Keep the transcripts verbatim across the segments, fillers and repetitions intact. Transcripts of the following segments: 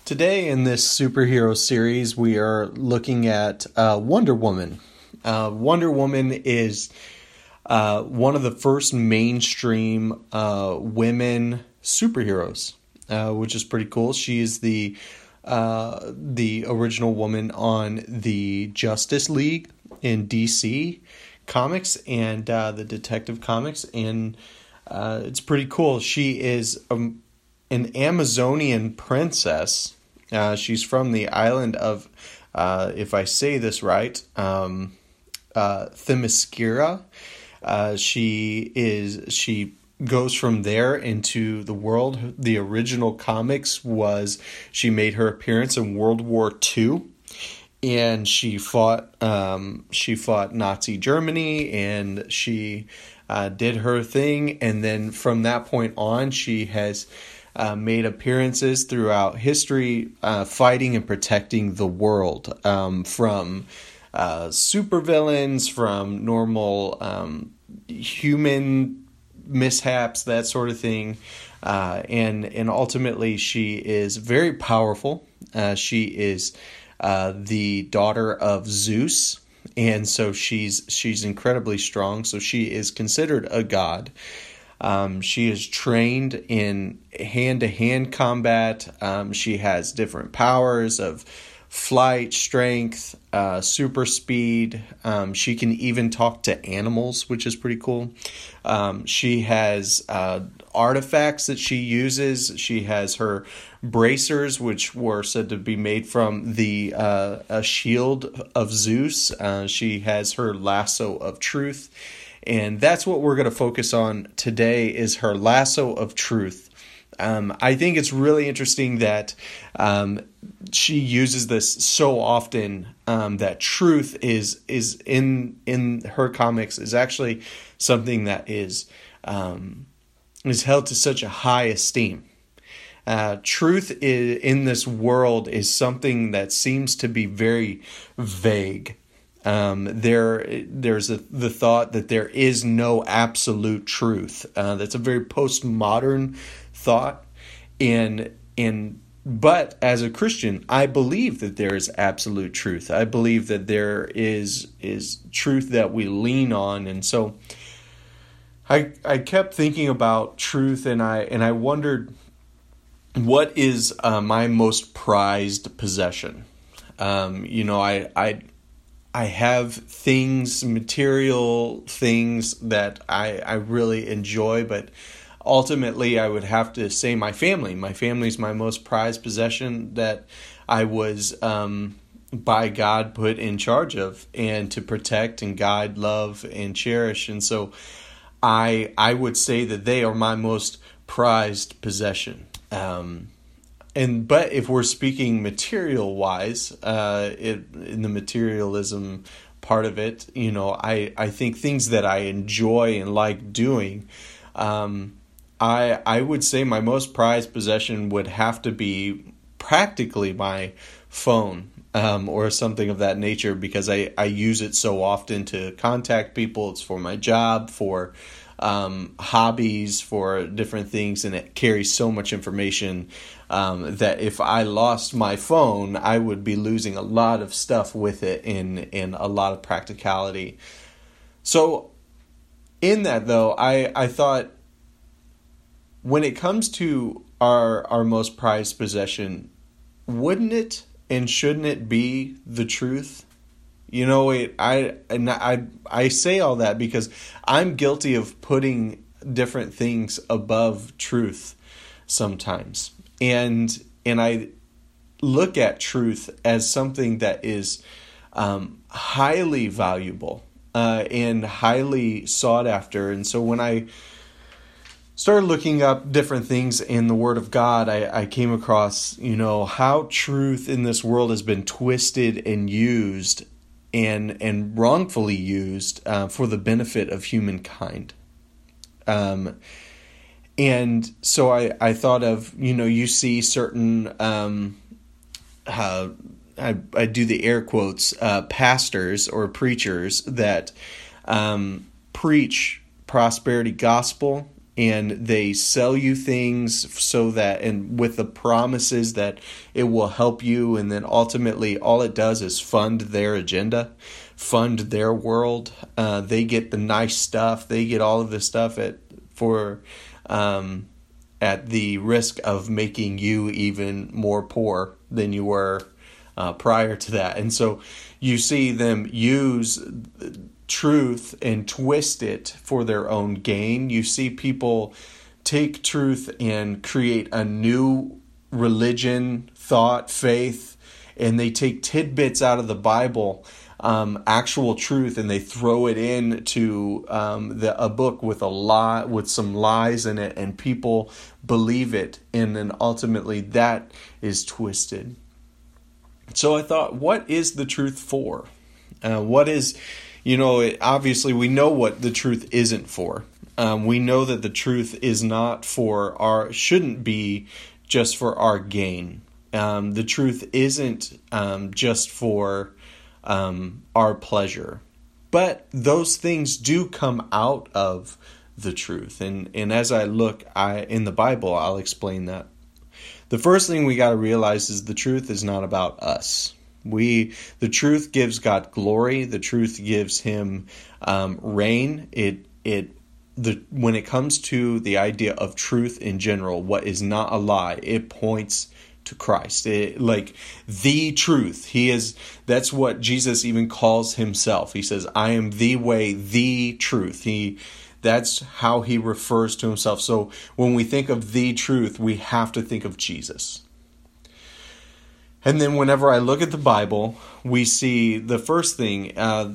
Today in this superhero series, we are looking at uh, Wonder Woman. Uh, Wonder Woman is uh, one of the first mainstream uh, women superheroes, uh, which is pretty cool. She is the uh, the original woman on the Justice League in D C Comics and uh, the Detective Comics, and uh, it's pretty cool. She is um, an Amazonian princess. Uh, she's from the island of, uh, if I say this right, um, uh, Themyscira. Uh, she is she goes from there into the world. The original comics was she made her appearance in World War Two, and she fought um, she fought Nazi Germany, and she uh, did her thing. And then from that point on, she has Uh, made appearances throughout history, uh, fighting and protecting the world um, from uh, supervillains, from normal um, human mishaps, that sort of thing. Uh, and and ultimately, she is very powerful. Uh, she is uh, the daughter of Zeus, and so she's she's incredibly strong. So she is considered a god. Um, she is trained in hand-to-hand combat. Um, she has different powers of flight, strength, uh, super speed. Um, she can even talk to animals, which is pretty cool. Um, she has uh, artifacts that she uses. She has her bracers, which were said to be made from the uh, a shield of Zeus. Uh, she has her lasso of truth. And that's what we're going to focus on today, is her lasso of truth. Um, I think it's really interesting that um, she uses this so often, um, that truth is is in in her comics is actually something that is um, is held to such a high esteem. Uh, truth is, in this world is something that seems to be very vague. Um, there, there's a, the thought that there is no absolute truth. Uh, that's a very postmodern thought, and and but as a Christian, I believe that there is absolute truth. I believe that there is is truth that we lean on, and so I I kept thinking about truth, and I and I wondered, what is uh, my most prized possession? Um, you know, I I. I have things, material things that I, I really enjoy, but ultimately I would have to say my family. My family is my most prized possession that I was um, by God put in charge of and to protect and guide, love, and cherish. And so I I would say that they are my most prized possession. Um And but if we're speaking material wise, uh, it, in the materialism part of it, you know, I, I think things that I enjoy and like doing, um, I I would say my most prized possession would have to be practically my phone, um, or something of that nature, because I, I use it so often to contact people. It's for my job, for um, hobbies, for different things, and it carries so much information. Um, that if I lost my phone, I would be losing a lot of stuff with it in, in a lot of practicality. So in that, though, I, I thought, when it comes to our our most prized possession, wouldn't it and shouldn't it be the truth? You know, it, I, and I, I say all that because I'm guilty of putting different things above truth sometimes. And and I look at truth as something that is um, highly valuable uh, and highly sought after. And so when I started looking up different things in the Word of God, I, I came across, you know, how truth in this world has been twisted and used and and wrongfully used uh, for the benefit of humankind. Um And so I, I thought of, you know, you see certain, um, uh, I, I do the air quotes, uh, pastors or preachers that um, preach prosperity gospel and they sell you things so that, and with the promises that it will help you, and then ultimately all it does is fund their agenda, fund their world. Uh, they get the nice stuff, they get all of this stuff at for um, at the risk of making you even more poor than you were uh, prior to that. And so you see them use truth and twist it for their own gain. You see people take truth and create a new religion, thought, faith, and they take tidbits out of the Bible, um, actual truth, and they throw it into um, the, a book with a lie, with some lies in it, and people believe it, and then ultimately that is twisted. So I thought, what is the truth for? Uh, what is You know, it, obviously we know what the truth isn't for. Um, we know that the truth is not for our, shouldn't be just for our gain. Um, the truth isn't um, just for um, our pleasure. But those things do come out of the truth. And, and as I look I in the Bible, I'll explain that. The first thing we got to realize is the truth is not about us. We, the truth gives God glory. The truth gives Him um, reign. It, it, the when it comes to the idea of truth in general, what is not a lie, it points to Christ. It, like the truth, He is. That's what Jesus even calls Himself. He says, "I am the way, the truth." He, that's how He refers to Himself. So when we think of the truth, we have to think of Jesus. And then whenever I look at the Bible, we see the first thing, uh,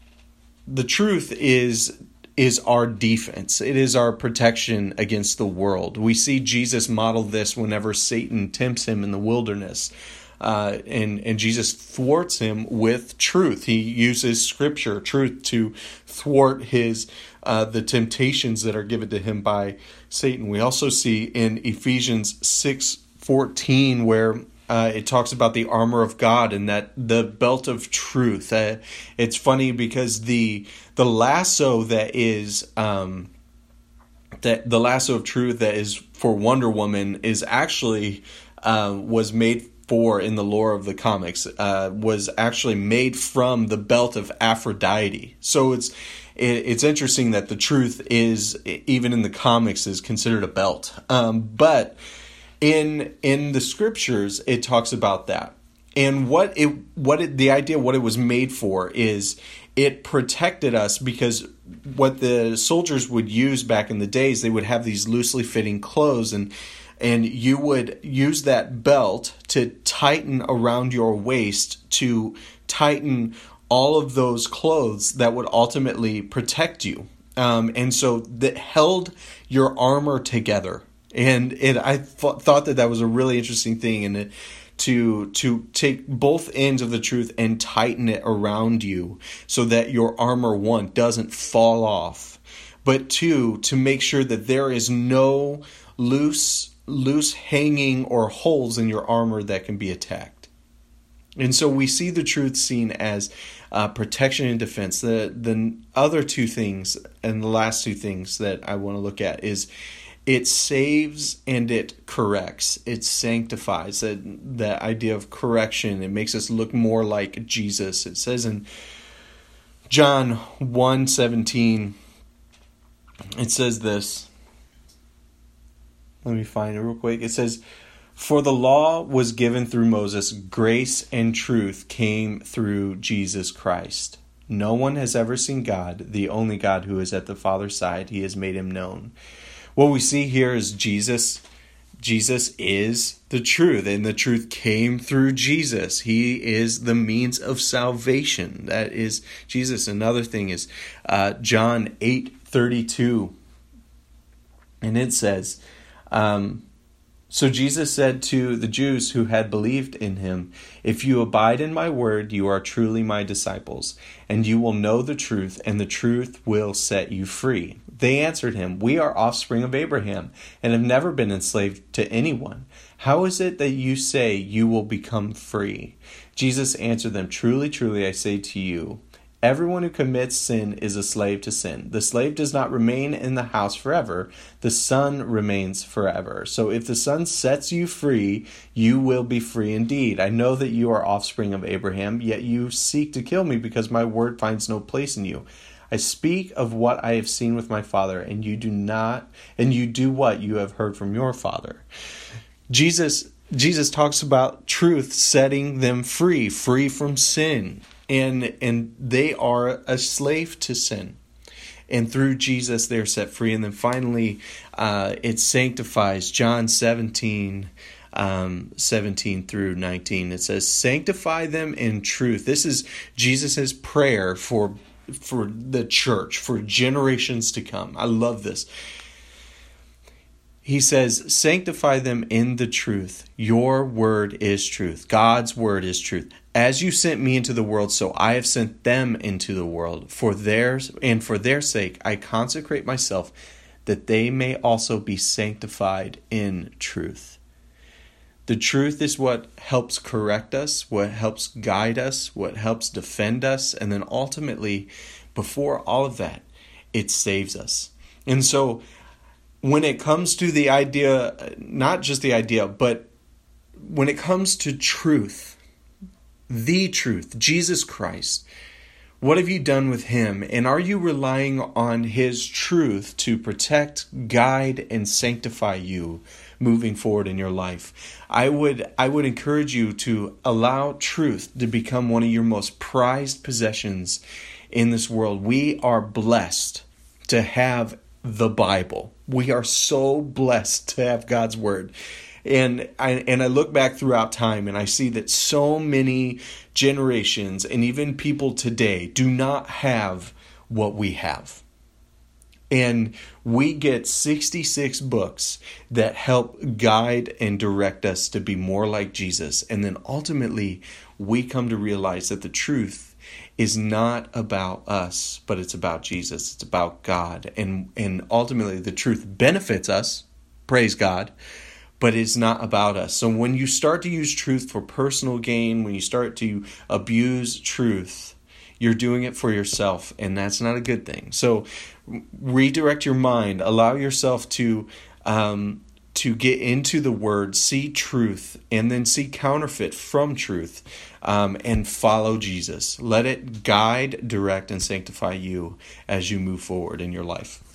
the truth is is our defense. It is our protection against the world. We see Jesus model this whenever Satan tempts Him in the wilderness. Uh, and, and Jesus thwarts him with truth. He uses Scripture, truth, to thwart his uh, the temptations that are given to him by Satan. We also see in Ephesians six fourteen where Uh, it talks about the armor of God and that the belt of truth. Uh, it's funny because the the lasso that is um, that the lasso of truth that is for Wonder Woman is actually uh, was made for in the lore of the comics uh, was actually made from the belt of Aphrodite. So it's it, it's interesting that the truth is even in the comics is considered a belt, um, but. In in the scriptures, it talks about that, and what it what it, the idea what it was made for is it protected us, because what the soldiers would use back in the days, they would have these loosely fitting clothes, and and you would use that belt to tighten around your waist to tighten all of those clothes that would ultimately protect you, um, and so that held your armor together. And it, I th- thought that that was a really interesting thing, and it, to to take both ends of the truth and tighten it around you so that your armor, one, doesn't fall off, but two, to make sure that there is no loose loose hanging or holes in your armor that can be attacked. And so we see the truth seen as uh, protection and defense. The the other two things, and the last two things that I want to look at is it saves and it corrects. It sanctifies. That that idea of correction, it makes us look more like Jesus. It says in John one seventeen, it says this. Let me find it real quick. It says, "For the law was given through Moses, grace and truth came through Jesus Christ. No one has ever seen God, the only God who is at the Father's side. He has made him known." What we see here is Jesus. Jesus is the truth, and the truth came through Jesus. He is the means of salvation. That is Jesus. Another thing is uh, John eight thirty-two, and it says, um, "So Jesus said to the Jews who had believed in him, 'If you abide in my word, you are truly my disciples, and you will know the truth, and the truth will set you free.' They answered him, 'We are offspring of Abraham, and have never been enslaved to anyone. How is it that you say you will become free?' Jesus answered them, 'Truly, truly, I say to you, Everyone who commits sin is a slave to sin. The slave does not remain in the house forever. The son remains forever. So if the son sets you free, you will be free indeed. I know that you are offspring of Abraham, yet you seek to kill me because my word finds no place in you. I speak of what I have seen with my father, and you do not, and you do what you have heard from your father. Jesus, Jesus talks about truth setting them free, free from sin. And and they are a slave to sin. And through Jesus, they're set free. And then finally, uh, it sanctifies. John seventeen, um, seventeen through nineteen. It says, sanctify them in truth. This is Jesus' prayer for, for the church, for generations to come. I love this. He says, sanctify them in the truth. Your word is truth. God's word is truth. As you sent me into the world, so I have sent them into the world. For theirs and for their sake, I consecrate myself, that they may also be sanctified in truth. The truth is what helps correct us, what helps guide us, what helps defend us, and then ultimately, before all of that, it saves us. And so, when it comes to the idea, not just the idea, but when it comes to truth, the truth, Jesus Christ, what have you done with him? And are you relying on his truth to protect, guide, and sanctify you moving forward in your life? I would I would encourage you to allow truth to become one of your most prized possessions in this world. We are blessed to have the Bible. We are so blessed to have God's word. And I and I look back throughout time and I see that so many generations and even people today do not have what we have. And we get sixty-six books that help guide and direct us to be more like Jesus. And then ultimately we come to realize that the truth is not about us, but it's about Jesus. It's about God. And, and ultimately the truth benefits us, praise God, but it's not about us. So when you start to use truth for personal gain, when you start to abuse truth, you're doing it for yourself, and that's not a good thing. So redirect your mind, allow yourself to um, to get into the word, see truth, and then see counterfeit from truth, um, and follow Jesus. Let it guide, direct, and sanctify you as you move forward in your life.